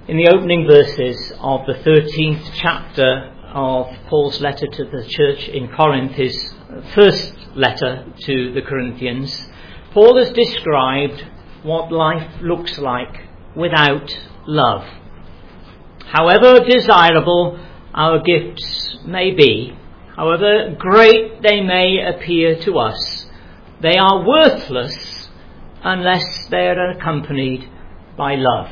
In the opening verses of the 13th chapter of Paul's letter to the church in Corinth, his first letter to the Corinthians, Paul has described what life looks like without love. However desirable our gifts may be, however great they may appear to us, they are worthless unless they are accompanied by love.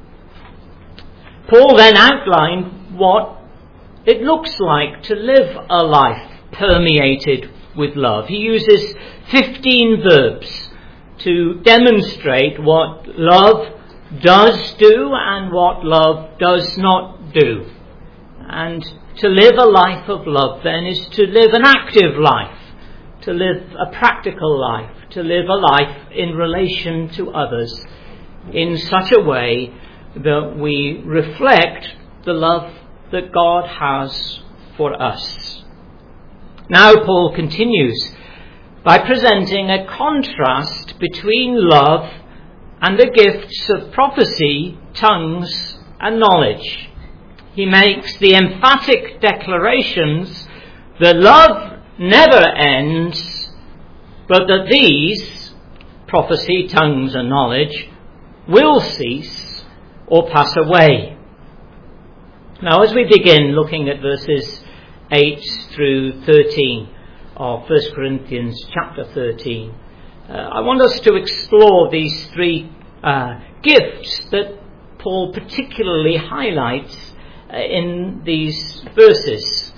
Paul then outlined what it looks like to live a life permeated with love. He uses 15 verbs to demonstrate what love does do and what love does not do. And to live a life of love then is to live an active life, to live a practical life, to live a life in relation to others in such a way that we reflect the love that God has for us. Now Paul continues by presenting a contrast between love and the gifts of prophecy, tongues, and knowledge. He makes the emphatic declarations that love never ends, but that these, prophecy, tongues, and knowledge, will cease or pass away. Now, as we begin looking at verses 8 through 13 of 1 Corinthians chapter 13, I want us to explore these three gifts that Paul particularly highlights in these verses.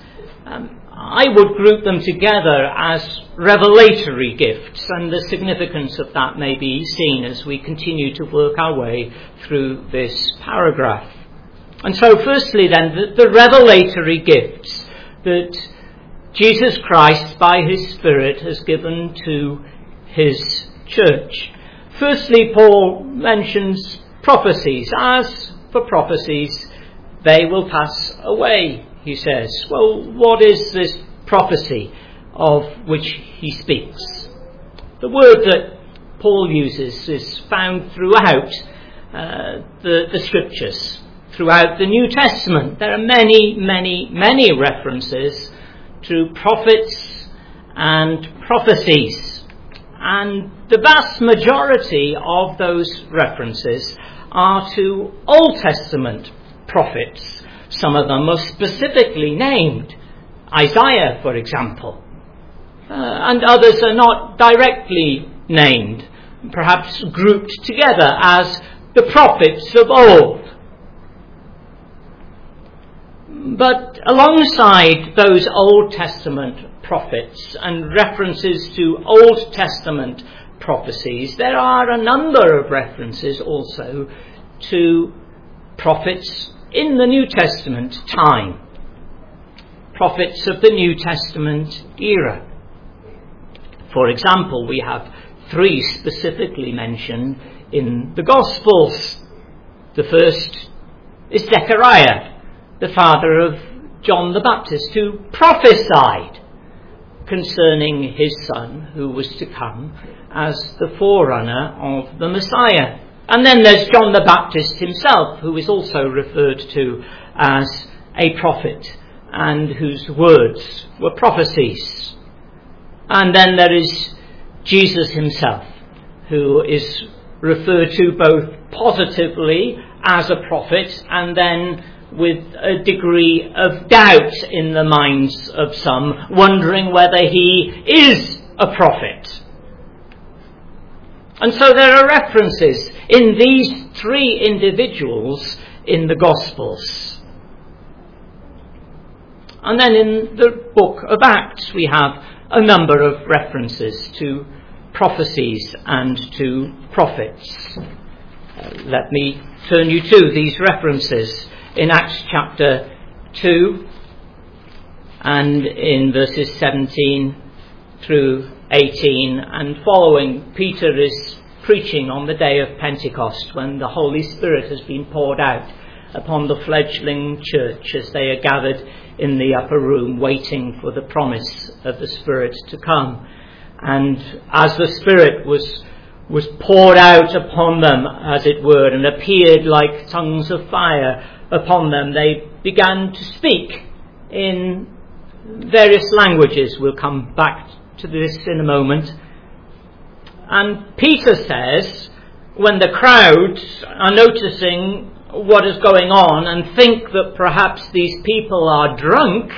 I would group them together as revelatory gifts, and the significance of that may be seen as we continue to work our way through this paragraph. And so firstly then, the revelatory gifts that Jesus Christ by his Spirit has given to his church. Firstly, Paul mentions prophecies. As for prophecies, they will pass away, he says. Well, what is this prophecy of which he speaks? The word that Paul uses is found throughout the scriptures, throughout the New Testament. There are many references to prophets and prophecies. And the vast majority of those references are to Old Testament prophets. Some of them are specifically named. Isaiah, for example. And others are not directly named, perhaps grouped together as the prophets of old. But alongside those Old Testament prophets and references to Old Testament prophecies, there are a number of references also to prophets in the New Testament time. Prophets of the New Testament era. For example, we have three specifically mentioned in the Gospels. The first is Zechariah, the father of John the Baptist, who prophesied concerning his son who was to come as the forerunner of the Messiah. And then there's John the Baptist himself, who is also referred to as a prophet and whose words were prophecies. And then there is Jesus himself, who is referred to both positively as a prophet and then with a degree of doubt in the minds of some, wondering whether he is a prophet. And so there are references in these three individuals in the Gospels. And then in the book of Acts we have a number of references to prophecies and to prophets. Let me turn you to these references. In Acts chapter 2 and in verses 17 through 18 and following, Peter is preaching on the day of Pentecost, when the Holy Spirit has been poured out upon the fledgling church as they are gathered in the upper room waiting for the promise of the Spirit to come. And as the Spirit was was poured out upon them, as it were, and appeared like tongues of fire upon them. They began to speak in various languages. We'll come back to this in a moment. And Peter says, when the crowds are noticing what is going on and think that perhaps these people are drunk,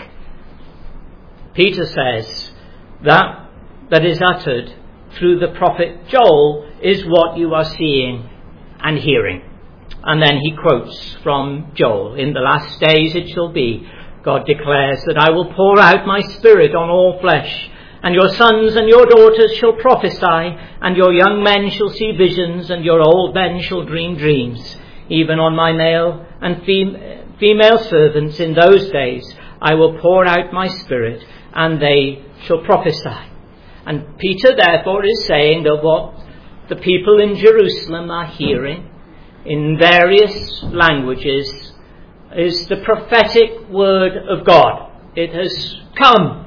Peter says, that is uttered through the prophet Joel is what you are seeing and hearing. And then he quotes from Joel, in the last days it shall be, God declares, that I will pour out my spirit on all flesh, and your sons and your daughters shall prophesy, and your young men shall see visions, and your old men shall dream dreams. Even on my male and female servants in those days I will pour out my spirit, and they shall prophesy. And Peter therefore is saying that what the people in Jerusalem are hearing in various languages is the prophetic word of God. It has come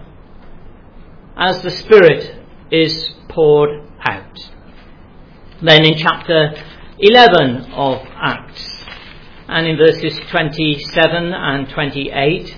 as the Spirit is poured out. Then in chapter 11 of Acts, and in verses 27 and 28,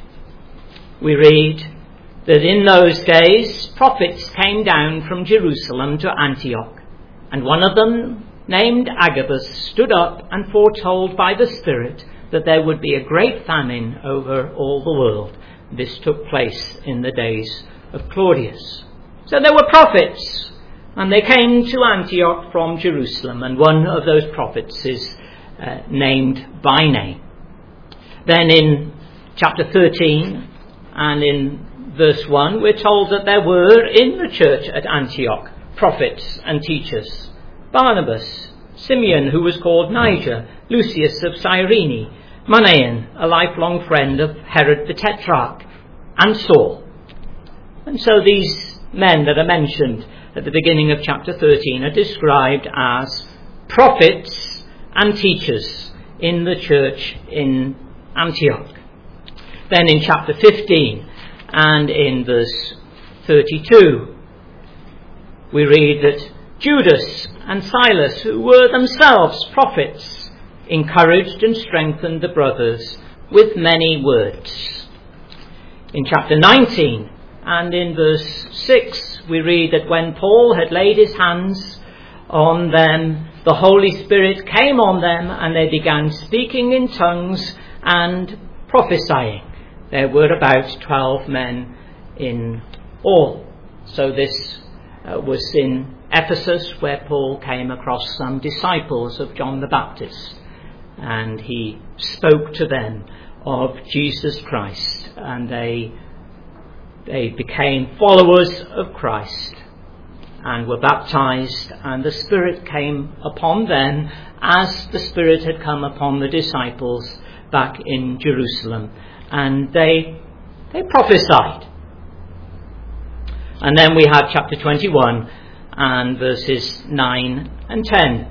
we read that in those days prophets came down from Jerusalem to Antioch, and one of them, named Agabus, stood up and foretold by the Spirit that there would be a great famine over all the world. This took place in the days of Claudius. So there were prophets, and they came to Antioch from Jerusalem, and one of those prophets is named by name. Then in chapter 13 and in verse 1, we're told that there were in the church at Antioch prophets and teachers: Barnabas, Simeon, who was called Niger, Lucius of Cyrene, Manaen, a lifelong friend of Herod the Tetrarch, and Saul. And so these men that are mentioned at the beginning of chapter 13 are described as prophets and teachers in the church in Antioch. Then in chapter 15 and in verse 32, we read that Judas and Silas, who were themselves prophets, encouraged and strengthened the brothers with many words. In chapter 19 and in verse 6, we read that when Paul had laid his hands on them, the Holy Spirit came on them, and they began speaking in tongues and prophesying. There were about 12 men in all. So this was in Ephesus, where Paul came across some disciples of John the Baptist, and he spoke to them of Jesus Christ, and they became followers of Christ and were baptized, and the Spirit came upon them as the Spirit had come upon the disciples back in Jerusalem, and they prophesied. And then we have chapter 21 and verses 9 and 10,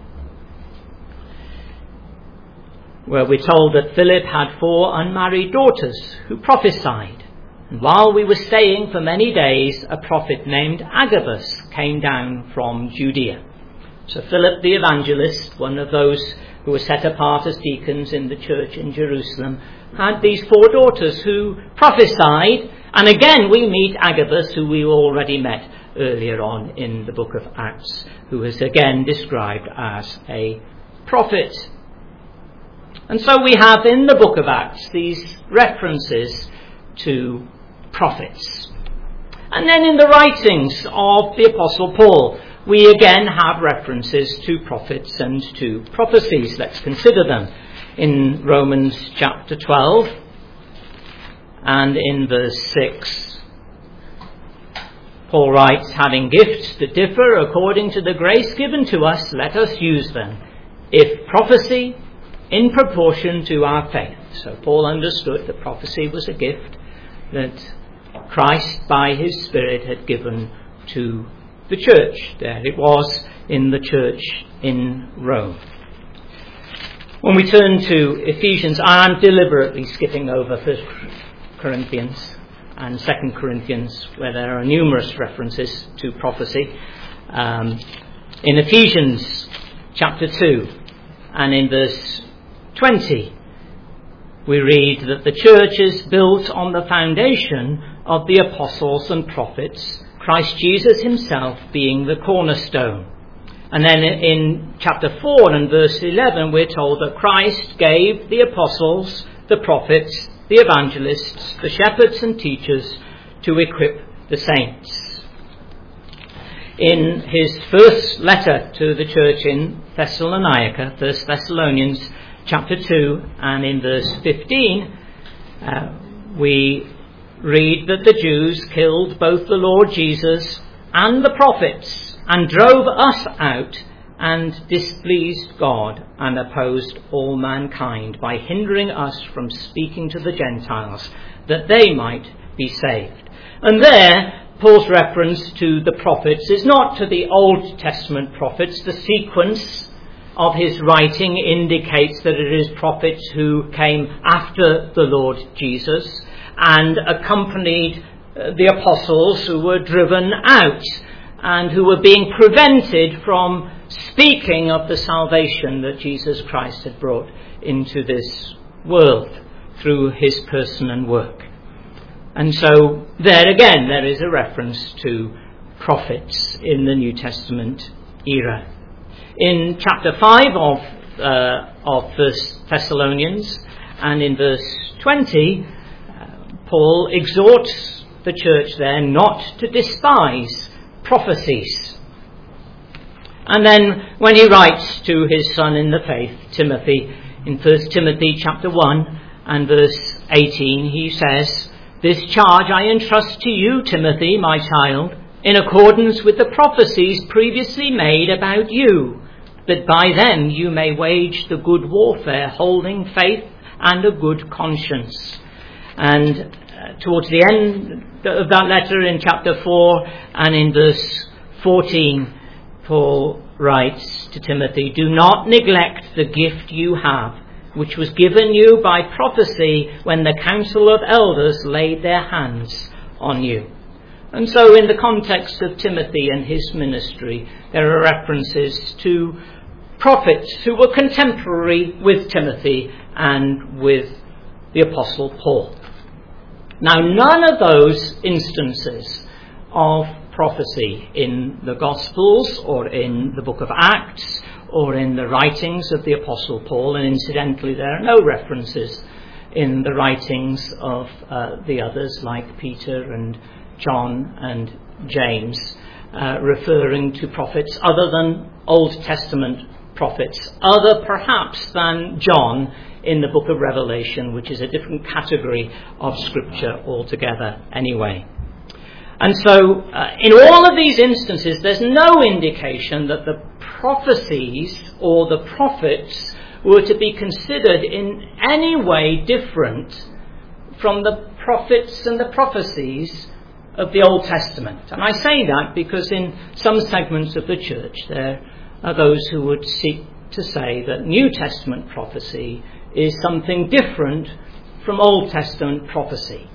where we're told that Philip had 4 unmarried daughters who prophesied. And while we were staying for many days, a prophet named Agabus came down from Judea. So Philip the evangelist, one of those who were set apart as deacons in the church in Jerusalem, had these 4 daughters who prophesied. And again we meet Agabus, who we already met earlier on in the book of Acts, who is again described as a prophet. And so we have in the book of Acts these references to prophets. And then in the writings of the Apostle Paul, we again have references to prophets and to prophecies. Let's consider them. In Romans chapter 12 and in verse 6, Paul writes, having gifts that differ according to the grace given to us, let us use them. If prophecy, in proportion to our faith. So Paul understood that prophecy was a gift that Christ by his Spirit had given to the church. There it was in the church in Rome. When we turn to Ephesians, I'm deliberately skipping over 1 Corinthians and 2 Corinthians, where there are numerous references to prophecy. In Ephesians chapter 2 and in verse 20, we read that the church is built on the foundation of the apostles and prophets, Christ Jesus himself being the cornerstone. And then in chapter 4 and verse 11, we're told that Christ gave the apostles, the prophets, the evangelists, the shepherds and teachers to equip the saints. In his first letter to the church in Thessalonica, 1 Thessalonians chapter 2 and in verse 15, we read that the Jews killed both the Lord Jesus and the prophets and drove us out and displeased God and opposed all mankind by hindering us from speaking to the Gentiles that they might be saved. And there, Paul's reference to the prophets is not to the Old Testament prophets. The sequence of his writing indicates that it is prophets who came after the Lord Jesus and accompanied the apostles who were driven out and who were being prevented from speaking of the salvation that Jesus Christ had brought into this world through his person and work. And so there again, there is a reference to prophets in the New Testament era. In chapter 5 of 1 Thessalonians and in verse 20, Paul exhorts the church there not to despise prophecies. And then when he writes to his son in the faith, Timothy, in 1 Timothy chapter 1 and verse 18, he says, "This charge I entrust to you, Timothy, my child, in accordance with the prophecies previously made about you, that by them you may wage the good warfare, holding faith and a good conscience." And towards the end of that letter in chapter 4 and in verse 14, Paul writes to Timothy, "Do not neglect the gift you have, which was given you by prophecy when the council of elders laid their hands on you." And so in the context of Timothy and his ministry, there are references to prophets who were contemporary with Timothy and with the Apostle Paul. Now, none of those instances of prophecy in the Gospels or in the book of Acts or in the writings of the Apostle Paul, and incidentally there are no references in the writings of the others like Peter and John and James referring to prophets other than Old Testament prophets, other perhaps than John in the book of Revelation, which is a different category of scripture altogether anyway. And so in all of these instances, there's no indication that the prophecies or the prophets were to be considered in any way different from the prophets and the prophecies of the Old Testament. And I say that because in some segments of the church there are those who would seek to say that New Testament prophecy is something different from Old Testament prophecy.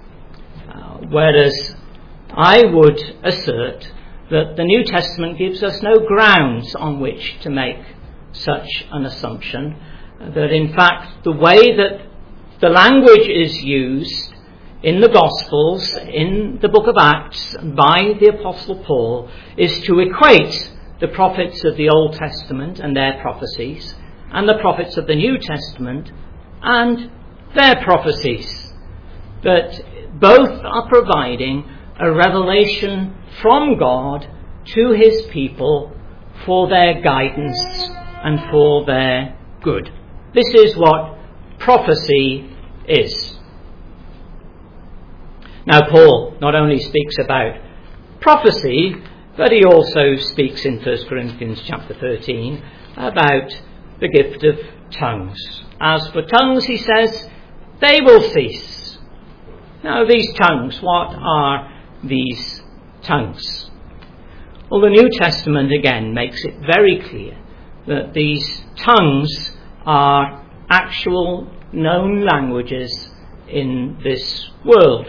Whereas I would assert that the New Testament gives us no grounds on which to make such an assumption, that in fact the way that the language is used in the Gospels, in the book of Acts, by the Apostle Paul, is to equate the prophets of the Old Testament and their prophecies, and the prophets of the New Testament and their prophecies. That both are providing a revelation from God to his people for their guidance and for their good. This is what prophecy is. Now, Paul not only speaks about prophecy, but he also speaks in 1 Corinthians chapter 13 about the gift of tongues. As for tongues, he says, they will cease. Now, these tongues, what are these tongues? Well, the New Testament again makes it very clear that these tongues are actual known languages in this world.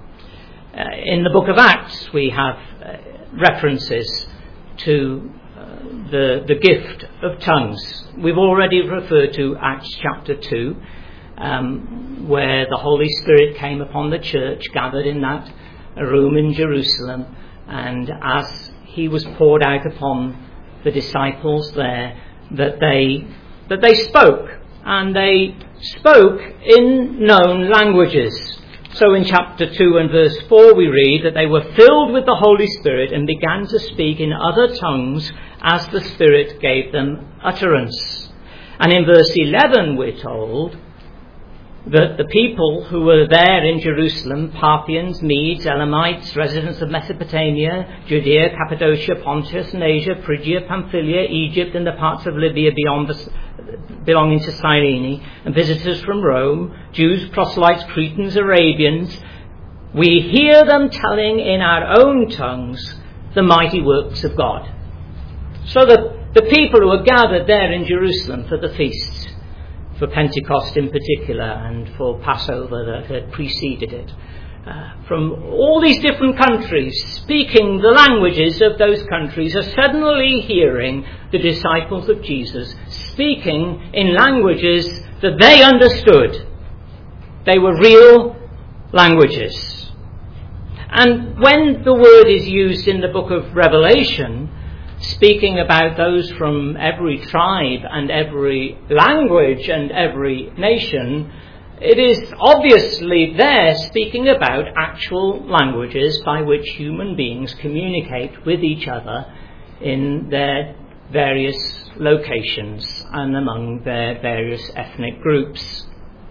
In the book of Acts we have references to the gift of tongues. We've already referred to Acts chapter 2, where the Holy Spirit came upon the church gathered in that room in Jerusalem, and as he was poured out upon the disciples there, that they spoke, and they spoke in known languages. So in chapter 2 and verse 4 we read that they were filled with the Holy Spirit and began to speak in other tongues as the Spirit gave them utterance. And in verse 11 we're told that the people who were there in Jerusalem, Parthians, Medes, Elamites, residents of Mesopotamia, Judea, Cappadocia, Pontus and Asia, Phrygia, Pamphylia, Egypt and the parts of Libya belonging to Cyrene, and visitors from Rome, Jews, proselytes, Cretans, Arabians, we hear them telling in our own tongues the mighty works of God. So the people who were gathered there in Jerusalem for the feasts, for Pentecost in particular, and for Passover that had preceded it, from all these different countries, speaking the languages of those countries, are suddenly hearing the disciples of Jesus speaking in languages that they understood. They were real languages. And when the word is used in the book of Revelation, speaking about those from every tribe and every language and every nation, it is obviously there speaking about actual languages by which human beings communicate with each other in their various locations and among their various ethnic groups.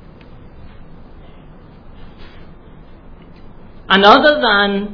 And other than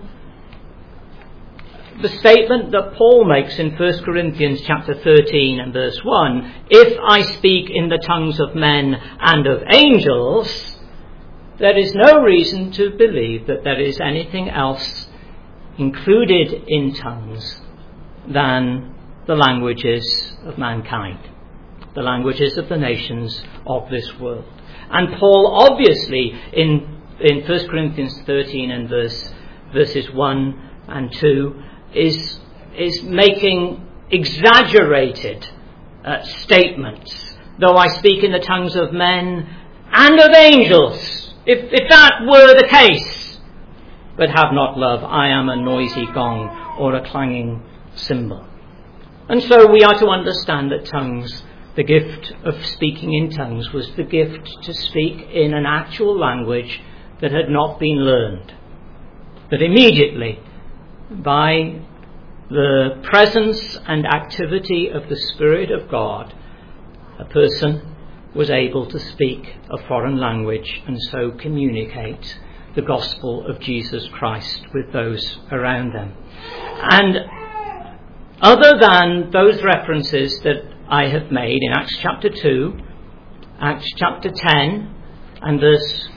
the statement that Paul makes in 1 Corinthians chapter 13 and verse 1, if I speak in the tongues of men and of angels, there is no reason to believe that there is anything else included in tongues than the languages of mankind, the languages of the nations of this world. And Paul obviously in 1 Corinthians 13 and verses 1 and 2 is making exaggerated statements. Though I speak in the tongues of men and of angels, if that were the case, but have not love, I am a noisy gong or a clanging cymbal. And so we are to understand that tongues, the gift of speaking in tongues, was the gift to speak in an actual language that had not been learned. That immediately, by the presence and activity of the Spirit of God, a person was able to speak a foreign language and so communicate the gospel of Jesus Christ with those around them. And other than those references that I have made in Acts chapter 2, Acts chapter 10 and verse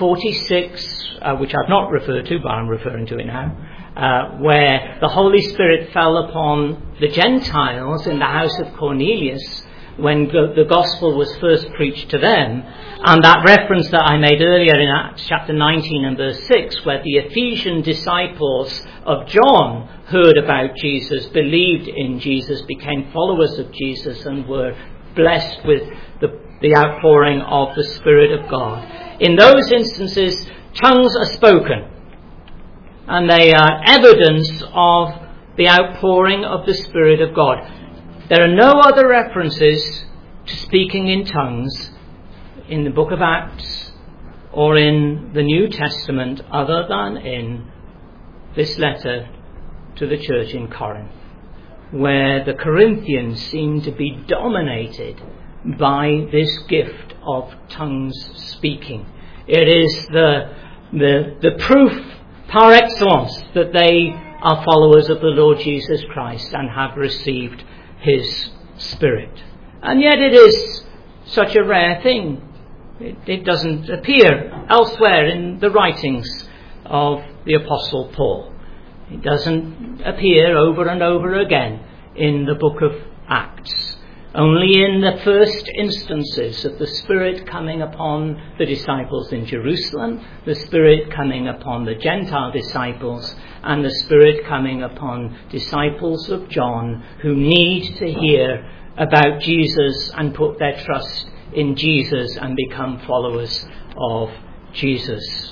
46, which I've not referred to, but I'm referring to it now, where the Holy Spirit fell upon the Gentiles in the house of Cornelius when the gospel was first preached to them, and that reference that I made earlier in Acts chapter 19 and verse 6, where the Ephesian disciples of John heard about Jesus, believed in Jesus, became followers of Jesus, and were blessed with the outpouring of the Spirit of God. In those instances, tongues are spoken, and they are evidence of the outpouring of the Spirit of God. There are no other references to speaking in tongues in the book of Acts or in the New Testament other than in this letter to the church in Corinth, where the Corinthians seem to be dominated by this gift of tongues speaking. It is the proof par excellence that they are followers of the Lord Jesus Christ and have received His Spirit. And yet it is such a rare thing. It doesn't appear elsewhere in the writings of the Apostle Paul. It doesn't appear over and over again in the book of Acts. Only in the first instances of the Spirit coming upon the disciples in Jerusalem, the Spirit coming upon the Gentile disciples, and the Spirit coming upon disciples of John who need to hear about Jesus and put their trust in Jesus and become followers of Jesus.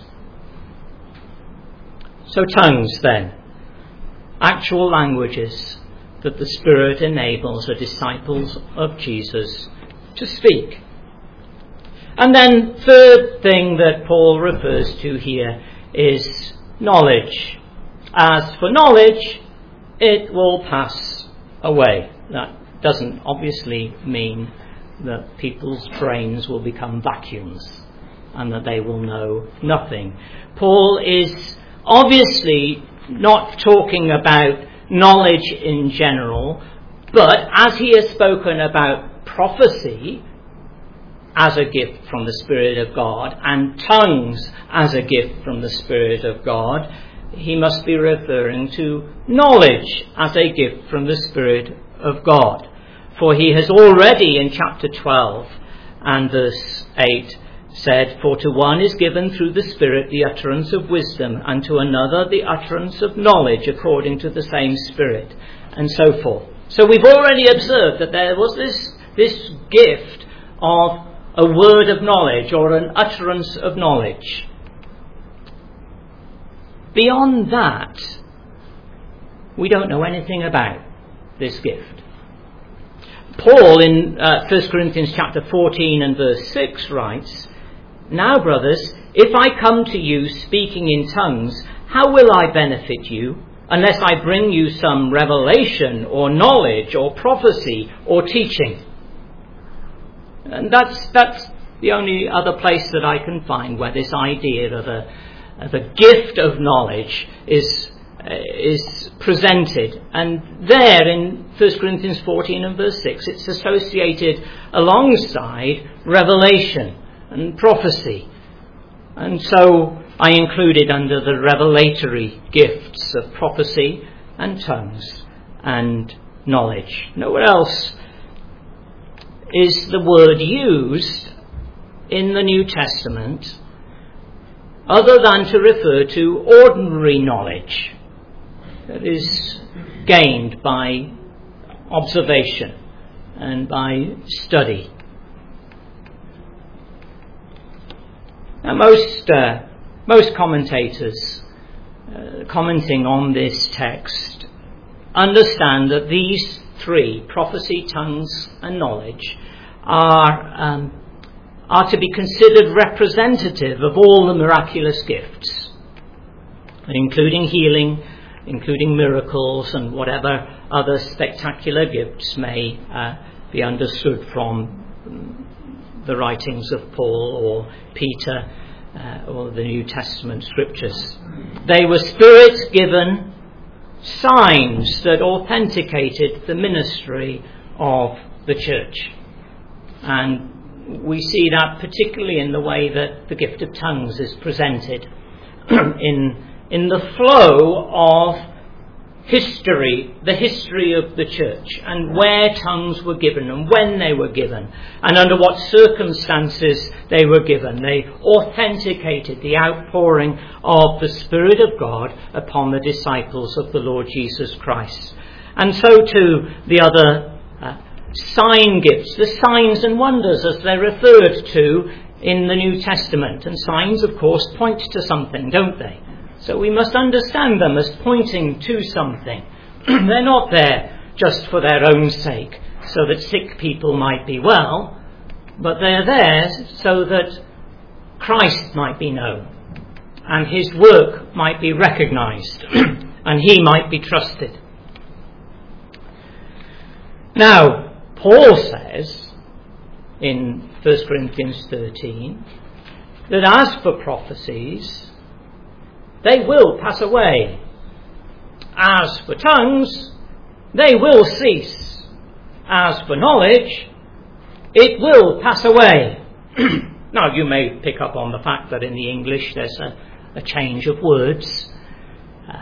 So tongues then, actual languages that the Spirit enables the disciples of Jesus to speak. And then third thing that Paul refers to here is knowledge. As for knowledge, it will pass away. That doesn't obviously mean that people's brains will become vacuums and that they will know nothing. Paul is obviously not talking about knowledge in general, but as he has spoken about prophecy as a gift from the Spirit of God and tongues as a gift from the Spirit of God, he must be referring to knowledge as a gift from the Spirit of God. For he has already in chapter 12 and verse 8 said, "For to one is given through the Spirit the utterance of wisdom, and to another the utterance of knowledge according to the same Spirit," and so forth. So we've already observed that there was this gift of a word of knowledge or an utterance of knowledge. Beyond that, we don't know anything about this gift. Paul in 1 Corinthians chapter 14 and verse 6 writes, "Now, brothers, if I come to you speaking in tongues, how will I benefit you, unless I bring you some revelation or knowledge or prophecy or teaching?" And that's the only other place that I can find where this idea of a gift of knowledge is presented. And there in 1 Corinthians 14 and verse 6, it's associated alongside revelation and prophecy. And so I included under the revelatory gifts of prophecy and tongues and knowledge. Nowhere else is the word used in the New Testament other than to refer to ordinary knowledge that is gained by observation and by study. Now, most commentators commenting on this text understand that these three, prophecy, tongues and knowledge, are to be considered representative of all the miraculous gifts, including healing, including miracles, and whatever other spectacular gifts may be understood from the writings of Paul or Peter or the New Testament scriptures. They were Spirit-given signs that authenticated the ministry of the church. And we see that particularly in the way that the gift of tongues is presented in the flow of history, the history of the church, and where tongues were given and when they were given and under what circumstances they were given. They authenticated the outpouring of the Spirit of God upon the disciples of the Lord Jesus Christ. And so too the other sign gifts, the signs and wonders as they're referred to in the New Testament. And signs, of course, point to something, don't they? So we must understand them as pointing to something. They're not there just for their own sake, so that sick people might be well, but they're there so that Christ might be known, and his work might be recognized, and he might be trusted. Now, Paul says in 1 Corinthians 13 that as for prophecies, they will pass away. As for tongues, they will cease. As for knowledge, it will pass away. Now, you may pick up on the fact that in the English there's a change of words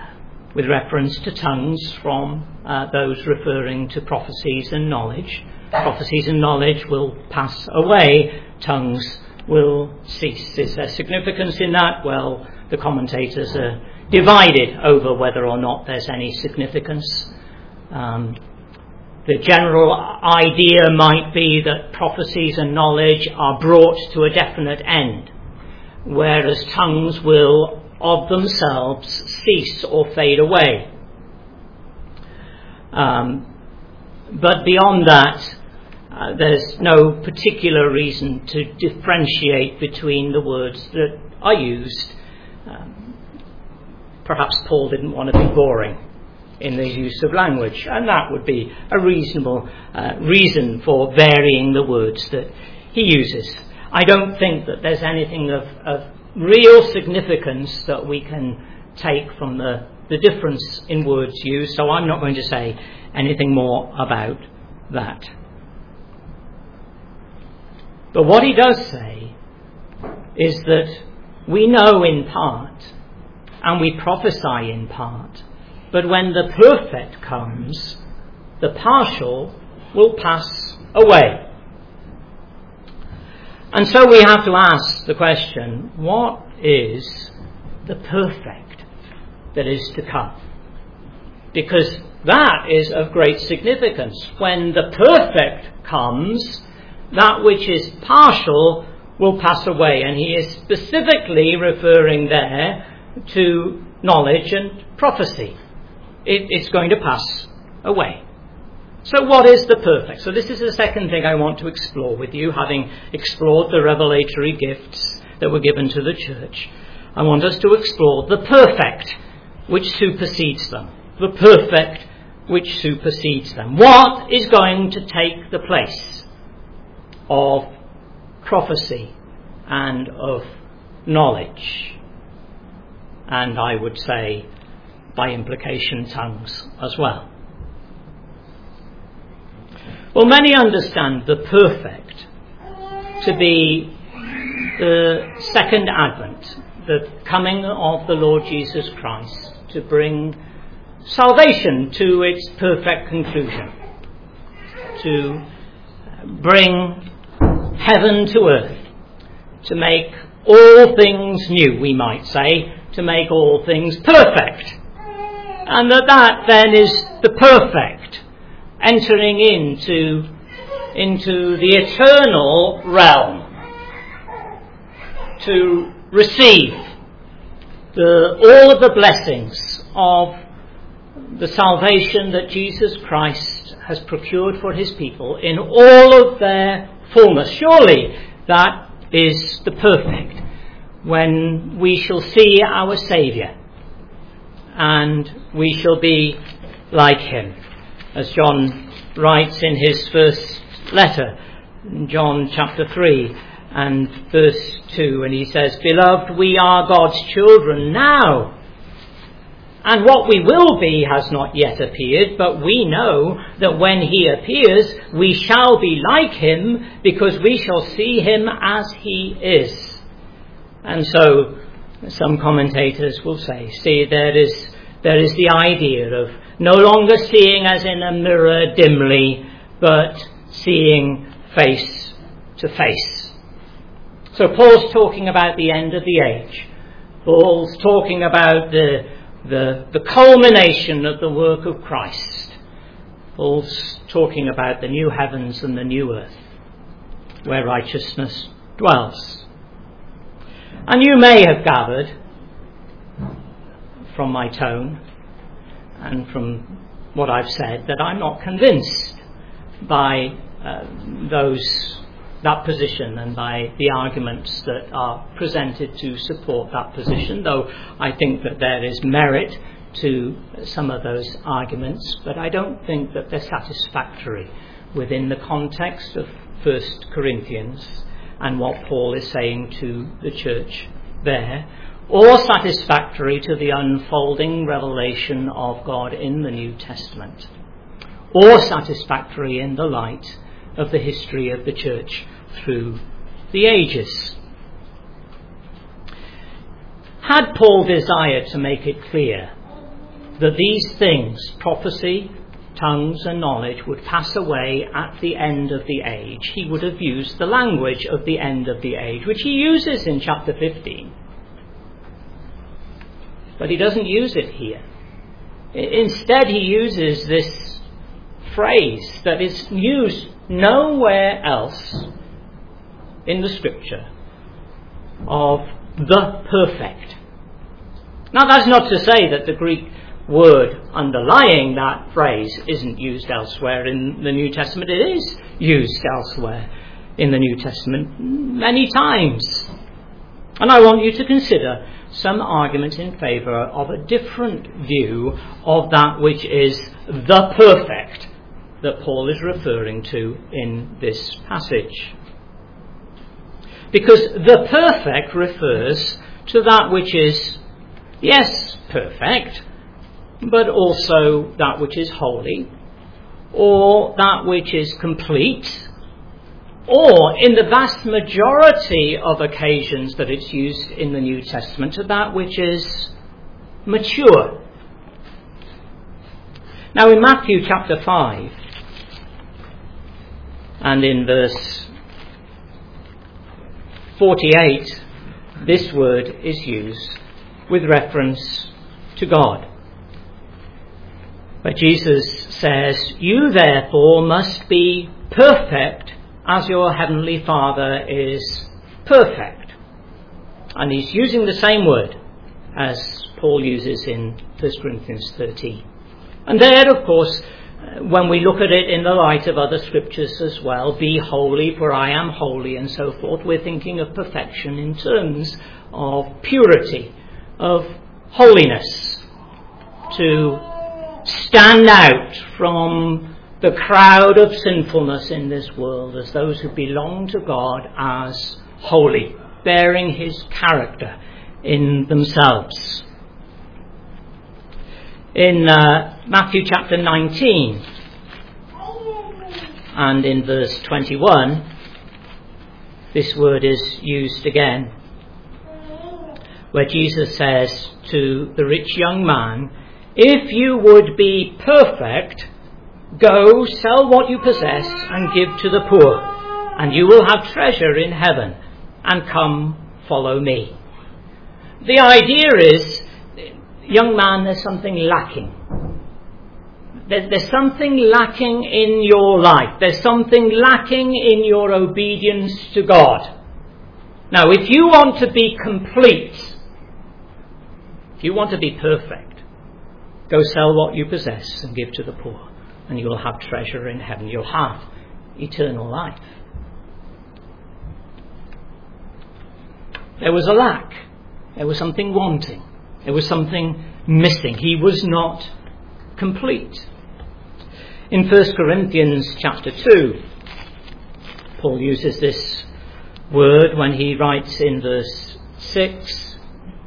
with reference to tongues from those referring to prophecies and knowledge. prophecies and knowledge will pass away, tongues will cease. Is there significance in that? Well, the commentators are divided over whether or not there's any significance. The general idea might be that prophecies and knowledge are brought to a definite end, whereas tongues will of themselves cease or fade away. But beyond that, there's no particular reason to differentiate between the words that are used. Perhaps Paul didn't want to be boring in the use of language, and that would be a reasonable reason for varying the words that he uses. I don't think that there's anything of real significance that we can take from the difference in words used, so I'm not going to say anything more about that. But what he does say is that we know in part and we prophesy in part, but when the perfect comes, the partial will pass away. And so we have to ask the question, what is the perfect that is to come? Because that is of great significance. When the perfect comes, that which is partial will pass away. And he is specifically referring there to knowledge and prophecy. It's going to pass away. So what is the perfect? So this is the second thing I want to explore with you, having explored the revelatory gifts that were given to the church. I want us to explore the perfect which supersedes them. The perfect which supersedes them. What is going to take the place of prophecy and of knowledge? And I would say, by implication, tongues as well. Well, many understand the perfect to be the second advent, the coming of the Lord Jesus Christ to bring salvation to its perfect conclusion, to bring heaven to earth, to make all things new, we might say, to make all things perfect. And that then is the perfect, entering into the eternal realm to receive all of the blessings of the salvation that Jesus Christ has procured for his people in all of their fullness. Surely that is the perfect, when we shall see our Saviour and we shall be like him. As John writes in his first letter, John chapter 3 and verse 2, and he says, "Beloved, we are God's children now, and what we will be has not yet appeared, but we know that when he appears, we shall be like him, because we shall see him as he is." And so some commentators will say, see, there is the idea of no longer seeing as in a mirror dimly, but seeing face to face. So Paul's talking about the end of the age. Paul's talking about the culmination of the work of Christ. Paul's talking about the new heavens and the new earth, where righteousness dwells. And you may have gathered from my tone and from what I've said that I'm not convinced by that position and by the arguments that are presented to support that position, though I think that there is merit to some of those arguments, but I don't think that they're satisfactory within the context of 1 Corinthians and what Paul is saying to the church there, or satisfactory to the unfolding revelation of God in the New Testament, or satisfactory in the light of the history of the church through the ages. Had Paul desired to make it clear that these things, prophecy, tongues and knowledge would pass away at the end of the age, he would have used the language of the end of the age, which he uses in chapter 15. But he doesn't use it here. Instead, he uses this phrase that is used nowhere else in the Scripture of the perfect. Now, that's not to say that the Greek word underlying that phrase isn't used elsewhere in the New Testament. It is used elsewhere in the New Testament many times. And I want you to consider some arguments in favour of a different view of that which is the perfect that Paul is referring to in this passage. Because the perfect refers to that which is, yes, perfect, but also that which is holy, or that which is complete, or in the vast majority of occasions that it's used in the New Testament, to that which is mature. Now in Matthew chapter 5, and in verse 48, this word is used with reference to God, where Jesus says, "You therefore must be perfect as your heavenly Father is perfect." And he's using the same word as Paul uses in 1 Corinthians 13. And there, of course, when we look at it in the light of other scriptures as well, "Be holy, for I am holy," and so forth, we're thinking of perfection in terms of purity, of holiness, to stand out from the crowd of sinfulness in this world as those who belong to God as holy, bearing his character in themselves. In Matthew chapter 19 and in verse 21, this word is used again, where Jesus says to the rich young man, "If you would be perfect, go sell what you possess and give to the poor, and you will have treasure in heaven, and come follow me." The idea is, young man, there's something lacking. There's something lacking in your life. There's something lacking in your obedience to God. Now, if you want to be complete, if you want to be perfect, go sell what you possess and give to the poor, and you will have treasure in heaven. You'll have eternal life. There was a lack. There was something wanting. There was something missing. He was not complete. In 1 Corinthians chapter 2, Paul uses this word when he writes in verse 6,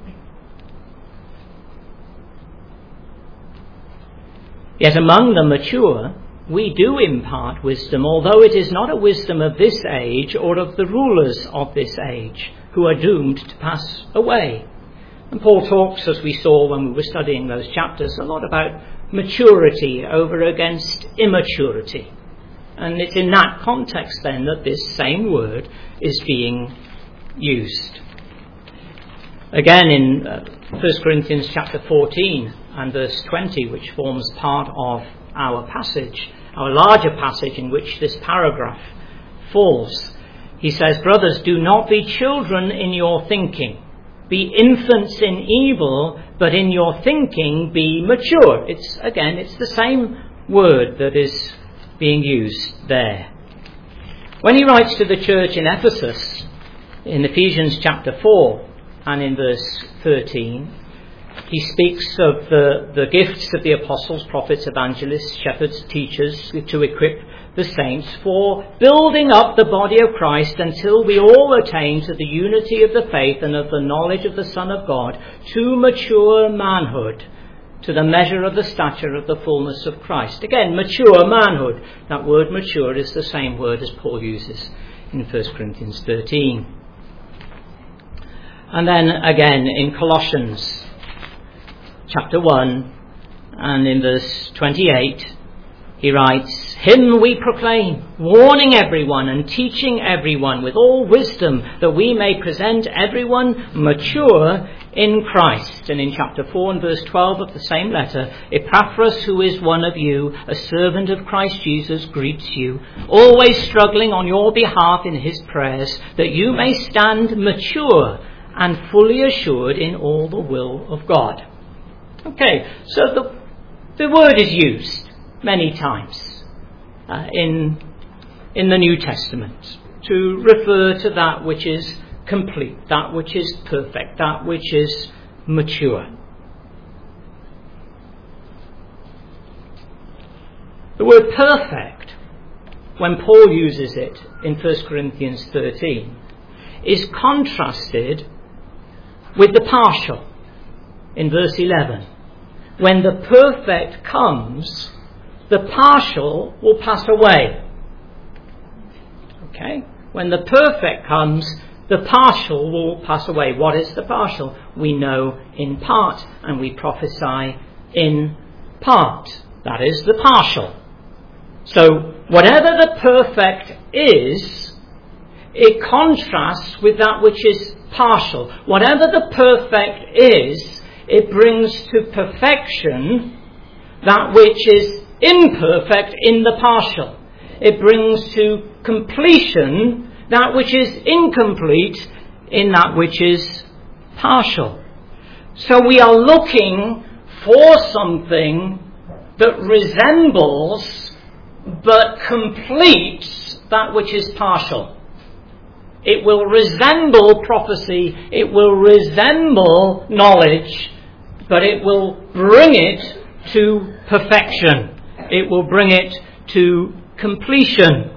"Yet among the mature we do impart wisdom, although it is not a wisdom of this age or of the rulers of this age, who are doomed to pass away." And Paul talks, as we saw when we were studying those chapters, a lot about maturity over against immaturity. And it's in that context then that this same word is being used. Again in 1 Corinthians chapter 14 and verse 20, which forms part of our passage, our larger passage in which this paragraph falls, he says, "Brothers, do not be children in your thinking. Be infants in evil, but in your thinking be mature." It's the same word that is being used there. When he writes to the church in Ephesus, in Ephesians chapter 4 and in verse 13, he speaks of the gifts of the apostles, prophets, evangelists, shepherds, teachers, to equip the saints for building up the body of Christ until we all attain to the unity of the faith and of the knowledge of the Son of God, to mature manhood, to the measure of the stature of the fullness of Christ. Again, mature manhood. That word mature is the same word as Paul uses in 1 Corinthians 13. And then again in Colossians chapter 1 and in verse 28, He writes, "Him we proclaim, warning everyone and teaching everyone with all wisdom, that we may present everyone mature in Christ." And in chapter 4 and verse 12 of the same letter, "Epaphras, who is one of you, a servant of Christ Jesus, greets you, always struggling on your behalf in his prayers, that you may stand mature and fully assured in all the will of God." Okay, so the word is used many times in the New Testament to refer to that which is complete, that which is perfect, that which is mature. The word perfect, when Paul uses it in 1 Corinthians 13, is contrasted with the partial in verse 11. When the perfect comes, the partial will pass away. Okay? When the perfect comes, the partial will pass away. What is the partial? We know in part, and we prophesy in part. That is the partial. So, whatever the perfect is, it contrasts with that which is partial. Whatever the perfect is, it brings to perfection that which is imperfect in the partial. It brings to completion that which is incomplete in that which is partial. So we are looking for something that resembles but completes that which is partial. It will resemble prophecy, it will resemble knowledge, but it will bring it to perfection. It will bring it to completion.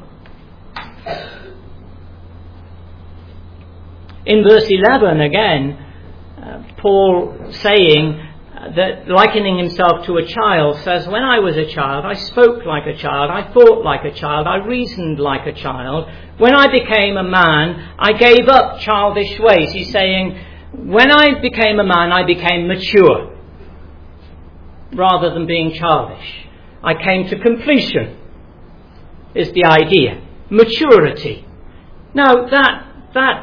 In verse 11 again, Paul saying that, likening himself to a child, says, "When I was a child, I spoke like a child, I thought like a child, I reasoned like a child. When I became a man, I gave up childish ways." He's saying, when I became a man, I became mature, rather than being childish. I came to completion, is the idea. Maturity. Now, that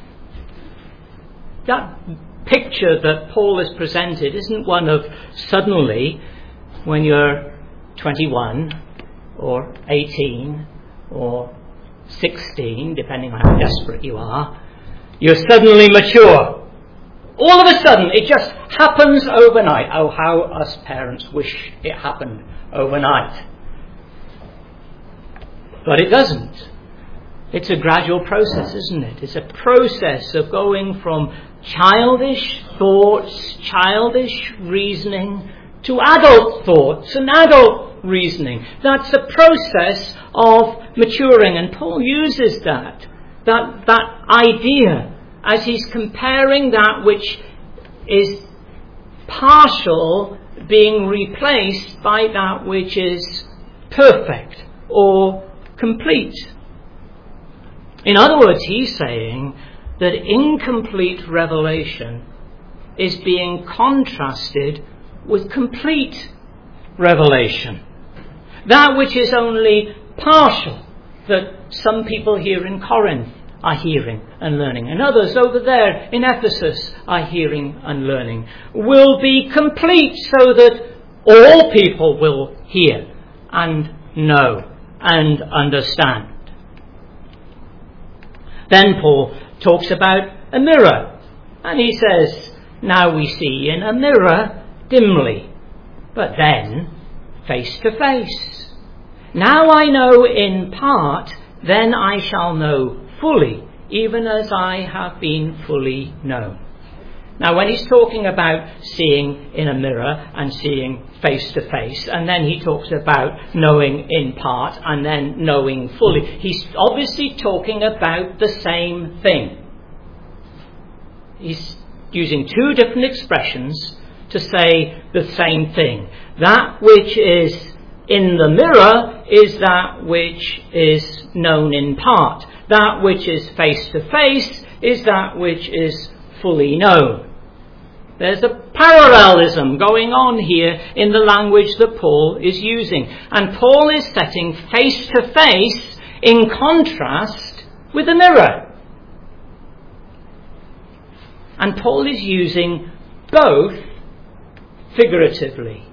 picture that Paul has presented isn't one of suddenly, when you're 21 or 18 or 16, depending on how desperate you are, you're suddenly mature. All of a sudden, it just happens overnight. Oh, how us parents wish it happened overnight. But it doesn't. It's a gradual process, isn't it? It's a process of going from childish thoughts, childish reasoning, to adult thoughts and adult reasoning. That's a process of maturing, and Paul uses that idea as he's comparing that which is partial being replaced by that which is perfect or complete. In other words, he's saying that incomplete revelation is being contrasted with complete revelation. That which is only partial, that some people here in Corinth are hearing and learning, and others over there in Ephesus are hearing and learning, will be complete, so that all people will hear and know and understand. Then Paul talks about a mirror, and he says, "Now we see in a mirror dimly, but then face to face. Now I know in part, then I shall know fully, even as I have been fully known." Now, when he's talking about seeing in a mirror and seeing face to face, and then he talks about knowing in part and then knowing fully, he's obviously talking about the same thing. He's using two different expressions to say the same thing. That which is in the mirror is that which is known in part. That which is face to face is that which is fully known. There's a parallelism going on here in the language that Paul is using. And Paul is setting face to face in contrast with a mirror. And Paul is using both figuratively.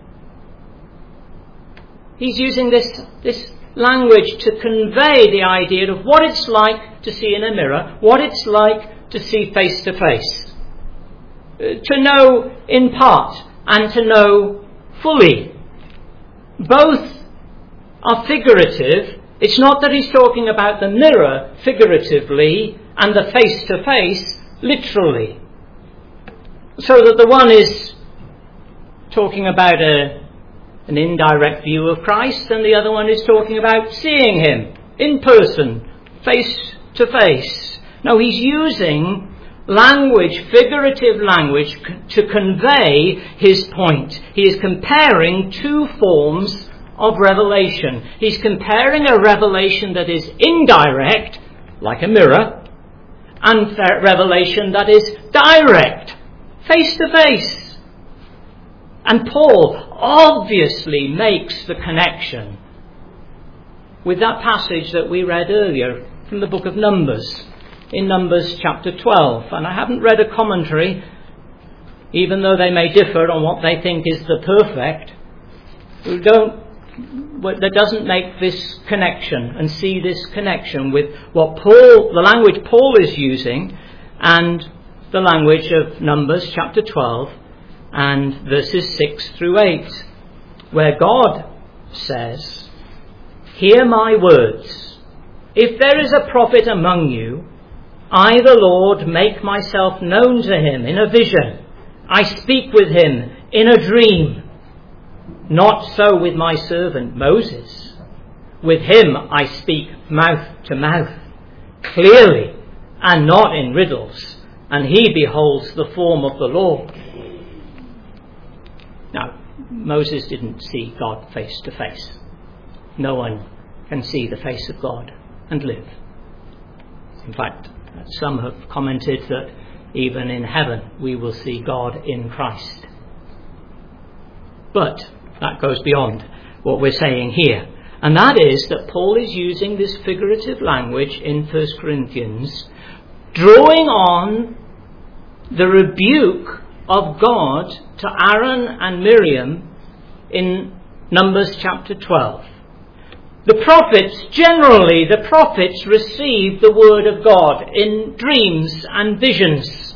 He's using this language to convey the idea of what it's like to see in a mirror, what it's like to see face to face. To know in part and to know fully. Both are figurative. It's not that he's talking about the mirror figuratively and the face to face literally. So that the one is talking about an indirect view of Christ, and the other one is talking about seeing him in person, face to face. No, he's using language, figurative language, to convey his point. He is comparing two forms of revelation. He's comparing a revelation that is indirect, like a mirror, and revelation that is direct, face to face. And Paul obviously makes the connection with that passage that we read earlier from the book of Numbers, in Numbers chapter 12. And I haven't read a commentary, even though they may differ on what they think is the perfect, that doesn't make this connection and see this connection with what the language Paul is using, and the language of Numbers chapter 12 and verses 6 through 8, where God says, "Hear my words. If there is a prophet among you, I, the Lord, make myself known to him in a vision. I speak with him in a dream. Not so with my servant Moses. With him I speak mouth to mouth, clearly, and not in riddles, and he beholds the form of the Lord." Now, Moses didn't see God face to face. No one can see the face of God and live. In fact, some have commented that even in heaven we will see God in Christ. But that goes beyond what we're saying here. And that is that Paul is using this figurative language in 1 Corinthians, drawing on the rebuke of God to Aaron and Miriam in Numbers chapter 12. The prophets received the word of God in dreams and visions.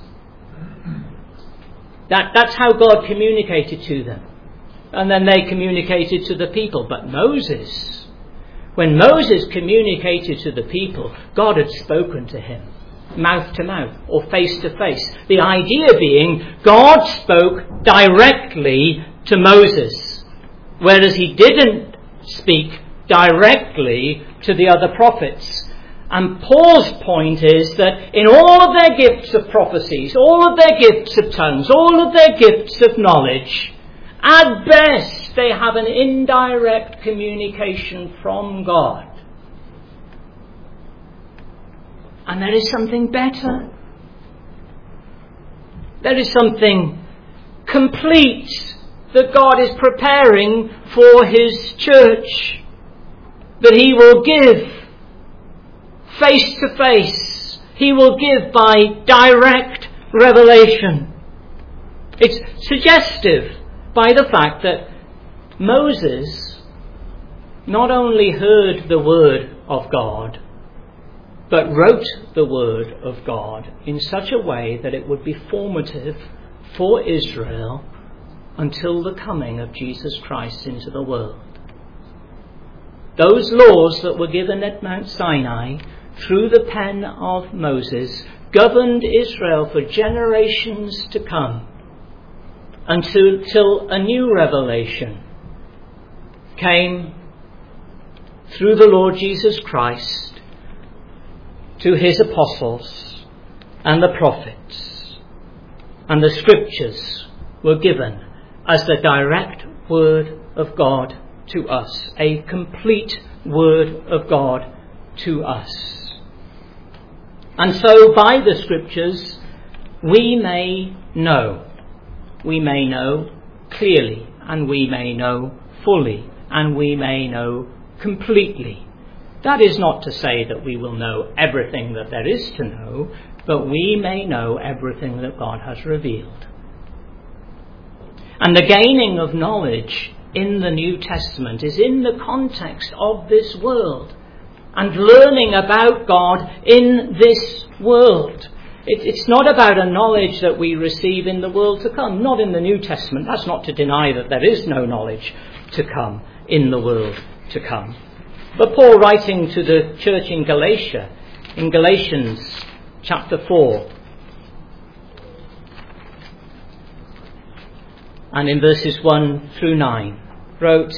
That's how God communicated to them. And then they communicated to the people. But when Moses communicated to the people, God had spoken to him, mouth to mouth or face to face. The idea being God spoke directly to Moses, whereas he didn't speak directly to the other prophets. And Paul's point is that in all of their gifts of prophecies, all of their gifts of tongues, all of their gifts of knowledge, at best they have an indirect communication from God. And there is something better. There is something complete that God is preparing for his church, that he will give face to face. He will give by direct revelation. It's suggestive by the fact that Moses not only heard the word of God, but wrote the word of God in such a way that it would be formative for Israel until the coming of Jesus Christ into the world. Those laws that were given at Mount Sinai through the pen of Moses governed Israel for generations to come, until a new revelation came through the Lord Jesus Christ to his apostles and the prophets. And the scriptures were given as the direct word of God to us, a complete word of God to us. And so by the scriptures we may know we may know clearly, and we may know fully, and we may know completely. That is not to say that we will know everything that there is to know, but we may know everything that God has revealed. And the gaining of knowledge in the New Testament is in the context of this world and learning about God in this world. It's not about a knowledge that we receive in the world to come, not in the New Testament. That's not to deny that there is no knowledge to come in the world to come. But Paul, writing to the church in Galatia, in Galatians chapter 4, and in verses 1 through 9, wrote,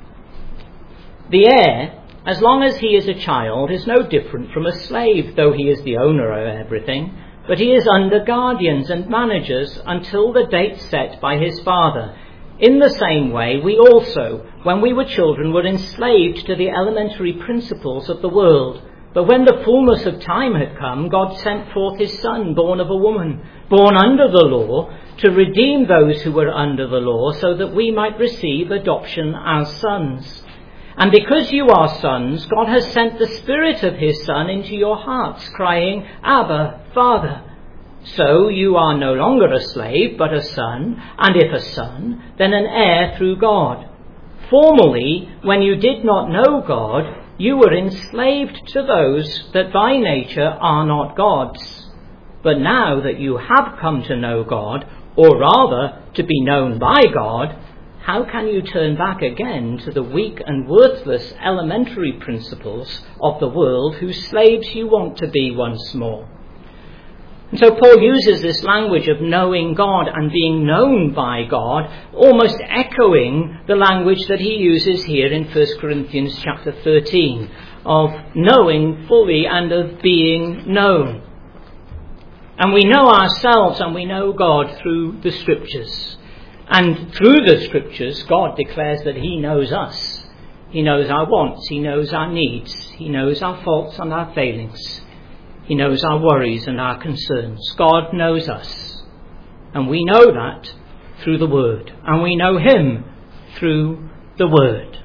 "The heir, as long as he is a child, is no different from a slave, though he is the owner of everything, but he is under guardians and managers until the date set by his father. In the same way, we also, when we were children, were enslaved to the elementary principles of the world. But when the fullness of time had come, God sent forth his Son, born of a woman, born under the law, to redeem those who were under the law, so that we might receive adoption as sons. And because you are sons, God has sent the Spirit of his Son into your hearts, crying, 'Abba, Father.' So you are no longer a slave, but a son, and if a son, then an heir through God. Formerly, when you did not know God, you were enslaved to those that by nature are not God's. But now that you have come to know God, or rather to be known by God, how can you turn back again to the weak and worthless elementary principles of the world, whose slaves you want to be once more?" And so Paul uses this language of knowing God and being known by God, almost echoing the language that he uses here in 1 Corinthians chapter 13, of knowing fully and of being known. And we know ourselves and we know God through the Scriptures. And through the Scriptures, God declares that he knows us. He knows our wants, he knows our needs, he knows our faults and our failings. He knows our worries and our concerns. God knows us. And we know that through the Word. And we know him through the Word.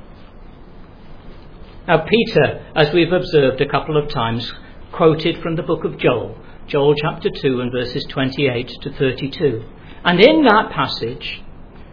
Now Peter, as we've observed a couple of times, quoted from the book of Joel. Joel chapter 2 and verses 28 to 32. And in that passage,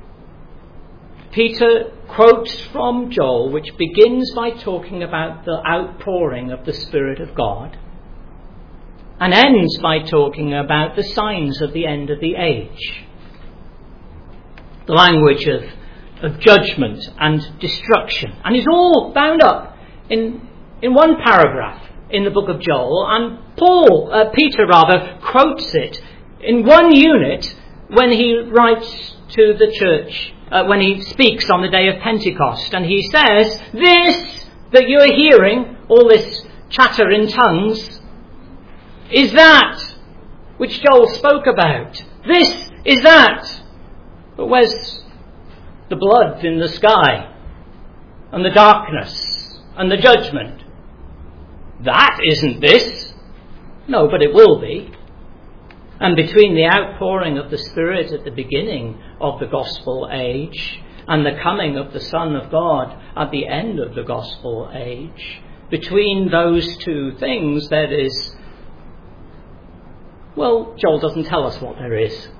Peter quotes from Joel, which begins by talking about the outpouring of the Spirit of God, and ends by talking about the signs of the end of the age. The language of judgment and destruction. And it's all bound up in one paragraph in the book of Joel. And Peter quotes it in one unit when he writes to the church, when he speaks on the day of Pentecost. And he says, "This that you're hearing, all this chatter in tongues, is that which Joel spoke about. This is that. But where's the blood in the sky and the darkness and the judgment? That isn't this." No, but it will be. And between the outpouring of the Spirit at the beginning of the gospel age and the coming of the Son of God at the end of the gospel age, between those two things there is, well, Joel doesn't tell us what there is.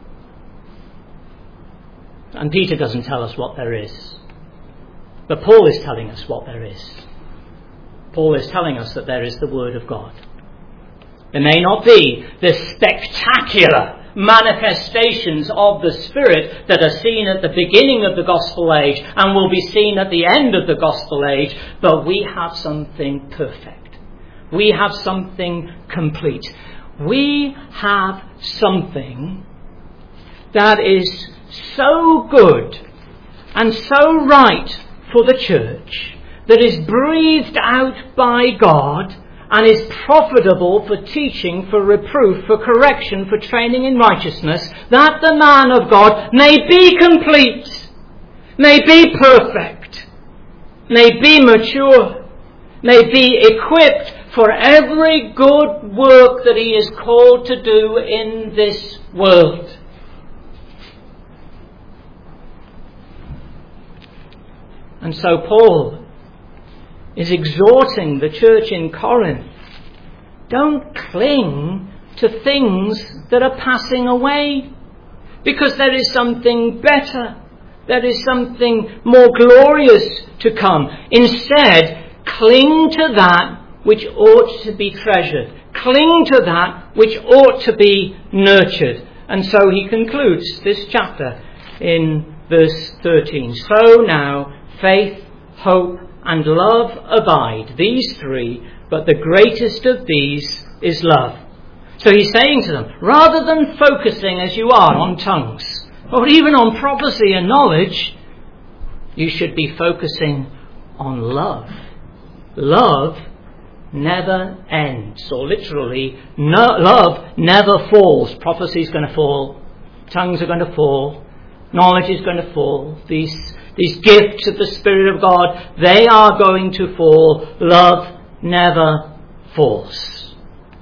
And Peter doesn't tell us what there is. But Paul is telling us what there is. Paul is telling us that there is the Word of God. There may not be the spectacular manifestations of the Spirit that are seen at the beginning of the gospel age and will be seen at the end of the gospel age, but we have something perfect. We have something complete. We have something that is so good and so right for the church, that is breathed out by God and is profitable for teaching, for reproof, for correction, for training in righteousness, that the man of God may be complete, may be perfect, may be mature, may be equipped for every good work that he is called to do in this world. And so Paul is exhorting the church in Corinth, don't cling to things that are passing away, because there is something better. There is something more glorious to come. Instead, cling to that which ought to be treasured. Cling to that which ought to be nurtured. And so he concludes this chapter in verse 13. So now faith, hope and love abide, these three, but the greatest of these is love. So he's saying to them, rather than focusing as you are on tongues, or even on prophecy and knowledge, you should be focusing on love. Love never ends, or literally, love never falls. Prophecy is going to fall, tongues are going to fall, knowledge is going to fall. These gifts of the Spirit of God, they are going to fall. Love never falls.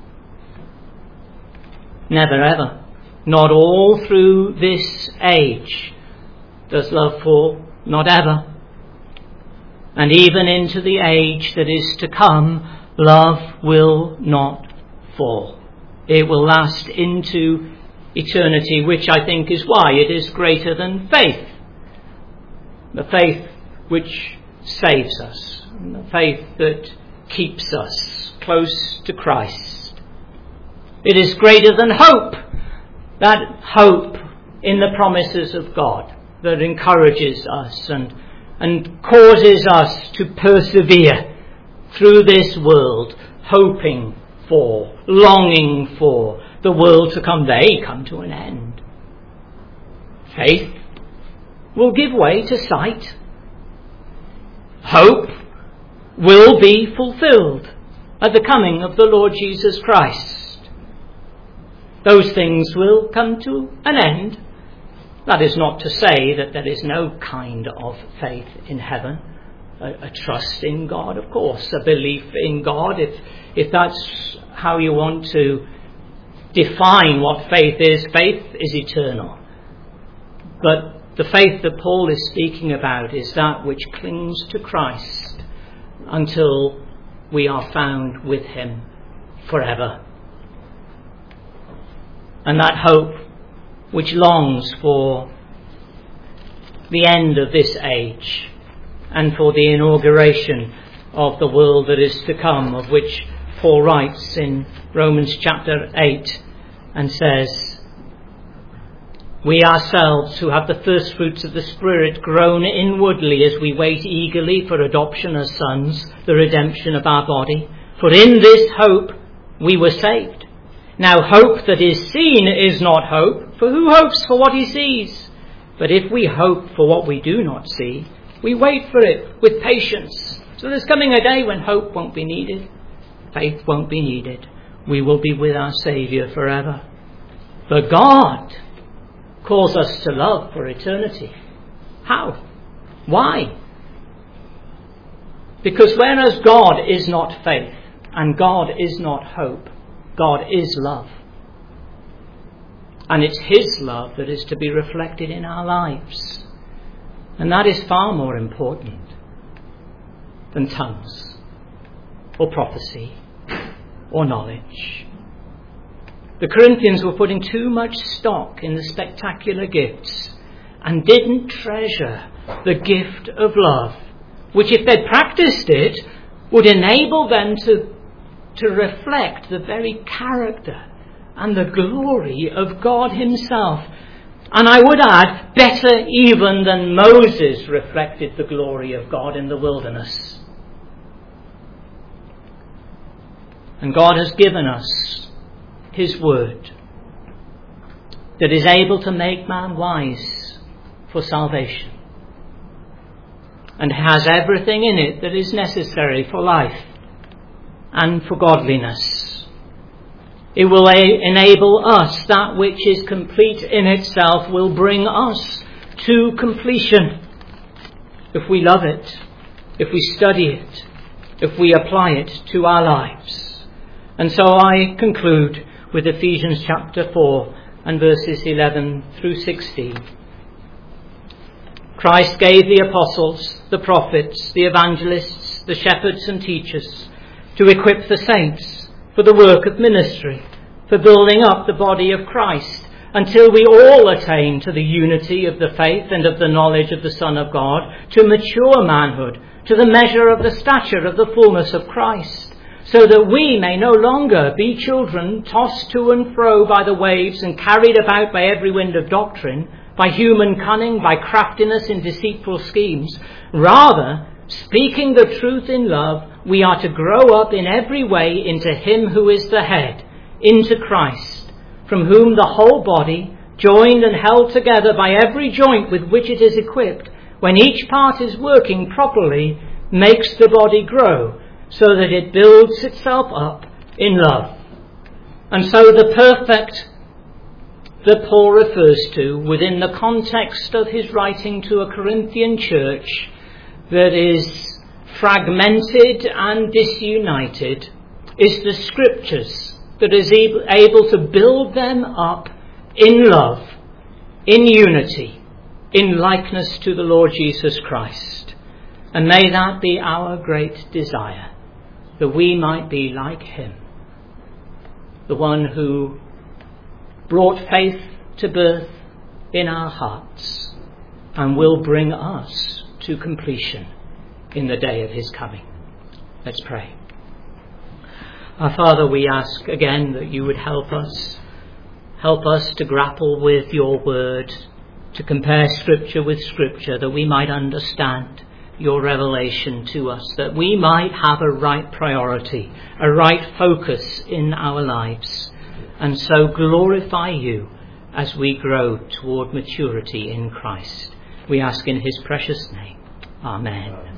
Never ever. Not all through this age does love fall. Not ever. And even into the age that is to come, love will not fall. It will last into eternity, which I think is why it is greater than faith. The faith which saves us, and the faith that keeps us close to Christ. It is greater than hope, that hope in the promises of God that encourages us and causes us to persevere through this world, hoping for, longing for the world to come. They come to an end. Faith will give way to sight. Hope will be fulfilled at the coming of the Lord Jesus Christ. Those things will come to an end. That is not to say that there is no kind of faith in heaven. A trust in God, of course, a belief in God, if that's how you want to define what faith is eternal. But the faith that Paul is speaking about is that which clings to Christ until we are found with him forever. And that hope which longs for the end of this age and for the inauguration of the world that is to come, of which Paul writes in Romans chapter 8 and says, we ourselves who have the first fruits of the Spirit groan inwardly as we wait eagerly for adoption as sons, the redemption of our body. For in this hope we were saved. Now hope that is seen is not hope, for who hopes for what he sees? But if we hope for what we do not see, we wait for it with patience. So there's coming a day when hope won't be needed, faith won't be needed. We will be with our Saviour forever. But God calls us to love for eternity. How? Why? Because whereas God is not faith and God is not hope, God is love. And it's his love that is to be reflected in our lives. And that is far more important than tongues or prophecy or knowledge. The Corinthians were putting too much stock in the spectacular gifts and didn't treasure the gift of love, which if they practiced it would enable them to reflect the very character and the glory of God himself. And I would add, better even than Moses reflected the glory of God in the wilderness. And God has given us his word that is able to make man wise for salvation and has everything in it that is necessary for life and for godliness. It will enable us, that which is complete in itself will bring us to completion if we love it, if we study it, if we apply it to our lives. And so I conclude with Ephesians chapter 4 and verses 11 through 16. Christ gave the apostles, the prophets, the evangelists, the shepherds and teachers to equip the saints for the work of ministry, for building up the body of Christ, until we all attain to the unity of the faith and of the knowledge of the Son of God, to mature manhood, to the measure of the stature of the fullness of Christ, so that we may no longer be children tossed to and fro by the waves and carried about by every wind of doctrine, by human cunning, by craftiness in deceitful schemes. Rather, speaking the truth in love, we are to grow up in every way into him who is the head, into Christ, from whom the whole body, joined and held together by every joint with which it is equipped, when each part is working properly, makes the body grow, so that it builds itself up in love. And so the perfect that Paul refers to within the context of his writing to a Corinthian church that is fragmented and disunited is the Scriptures that is able to build them up in love, in unity, in likeness to the Lord Jesus Christ. And may that be our great desire, that we might be like him, the one who brought faith to birth in our hearts and will bring us to completion in the day of his coming. Let's pray. Our Father, we ask again that you would help us to grapple with your word, to compare Scripture with Scripture, that we might understand your revelation to us, that we might have a right priority, a right focus in our lives, and so glorify you as we grow toward maturity in Christ. We ask in his precious name. Amen.